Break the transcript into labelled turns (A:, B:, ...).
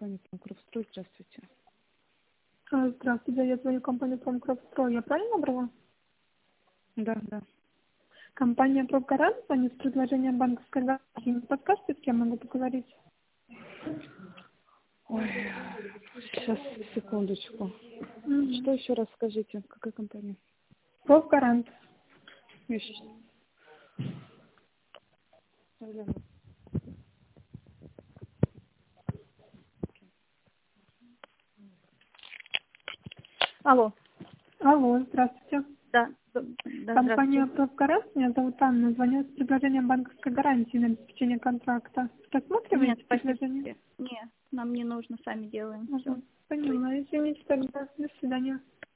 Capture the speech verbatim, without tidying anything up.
A: компания «Промкровстрой». Здравствуйте.
B: А, Здравствуйте, я звоню в компанию «Промкровстрой». Я правильно набрала?
A: Да, да.
B: Компания «Промгарант» звонит с предложением банковской гарантии. Не подскажете, с кем могу поговорить?
A: Ой, сейчас, секундочку.
B: Мгм.
A: Что еще раз скажите? Какая компания?
B: «Промгарант».
A: Ищет. Алло.
B: Алло, здравствуйте.
A: Да, да, да,
B: Компания
A: здравствуйте.
B: «Промгарант», меня зовут Анна, звоню с предложением банковской гарантии на обеспечение контракта.
A: Нет,
B: Рассматриваете
A: спасибо.
B: предложение?
A: Нет, нам не нужно, сами делаем все.
B: Угу. Поняла, извините тогда. До свидания.